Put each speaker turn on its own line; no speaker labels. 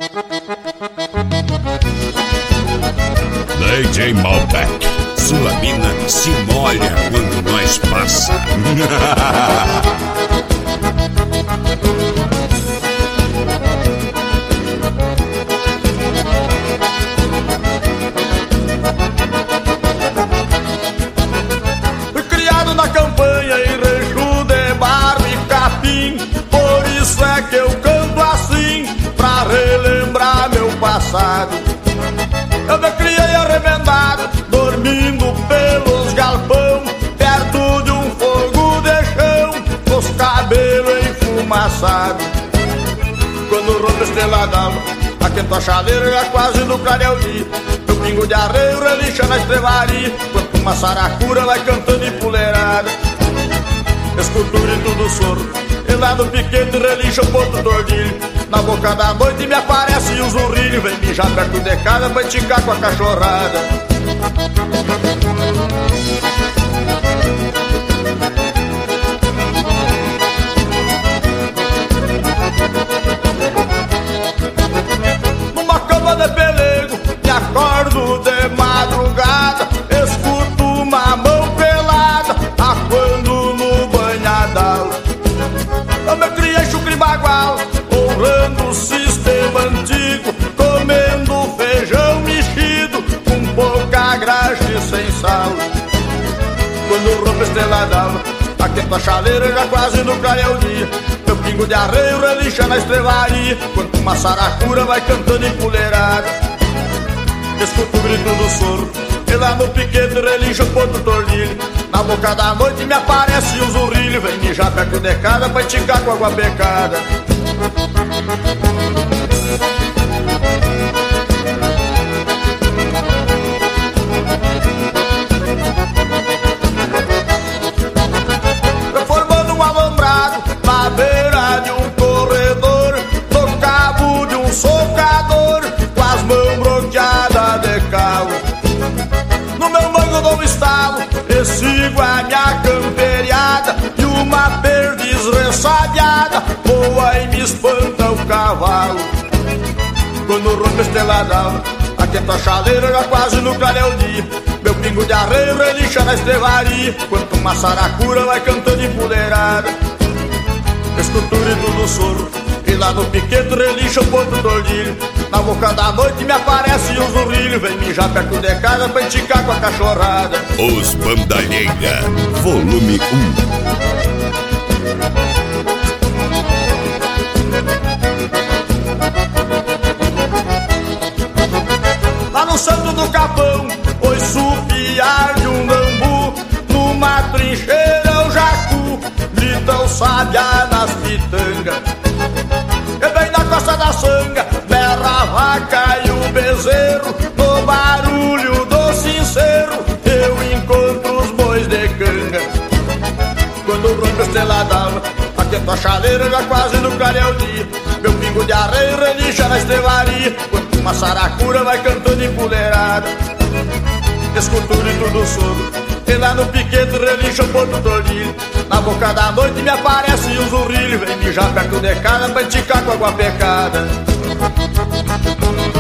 DJ Malbec, sua mina se molha quando nós passa.
Fui criado na campanha em rancho de barro e capim, por isso é que eu canto assim, pra relembrar meu passado. Eu me criei arremendado, dormindo pelos galpão, perto de um fogo de chão, com os cabelos enfumaçados. Quando rompe a estrela d'alva, aquento a chaleira já quase no clareio dia. Meu pingo de arreio relincha na estrevaria, quanto uma saracura vai cantando empoleirada. Escultura e tudo sorro, e lá no piquete relincha o ponto tordilho. Na boca da noite me aparece o zurrilho, vem mijar perto de casa pra esticar com a cachorrada. Numa cama de pelego, me acordo de madrugada, escuto uma mão pelada, aquando no banhadal. Eu me criei chucre bagual, honrando o sistema antigo, comendo feijão mexido, com pouca graxa e sem sal. Quando rompe a estrela d'alva, aquento a chaleira já quase no clareio dia. Meu pingo de arreio relincha na estrevaria, quanto uma saracura vai cantando empoleirada. Escuto o grito do sorro, e lá no piquete relincha o ponto tordilho. Na boca da noite me aparece um zurrilho, vem mijar perto de casa pra esticar com água becada. Formando um alambrado na beira de um corredor, no cabo de um socador, com as mãos bloqueadas de calo. No meu banco dou um estalo e sigo a minha camperiada, e uma perdiz ressabiada voa e me espanta o cavalo. Quando rompe a estrela d'alva, aquento a chaleira já quase no clareio dia. Meu pingo de arreio relincha na estrevaria, quanto uma saracura vai cantando empoleirada. Escultura e tudo sorro, e lá no piquete relincha o ponto tordilho. Na boca da noite me aparece um zurrilho, vem mijar perto de casa pra esticar com a cachorrada.
Os Bandalheira, volume
1. Lá no Santo do Capão, oi supiar de um bambu, numa trincheira o jacu, grita o sabiá nas pitangas. E bem na costa da sanga, berra a vaca e o bezerro, no barulho do sincero, eu encontro os bois de canga. Quando rompe a estrela d'alva, aquento a chaleira já quase no clareio dia. Meu pingo de arreio relincha na estrevaria, quanto uma saracura vai cantando empoleirada. Escultura e tudo sorro, e lá no piquete relincha o ponto tordilho. Na boca da noite me aparece um zurrilho, vem mijar perto de casa pra esticar com água pecada.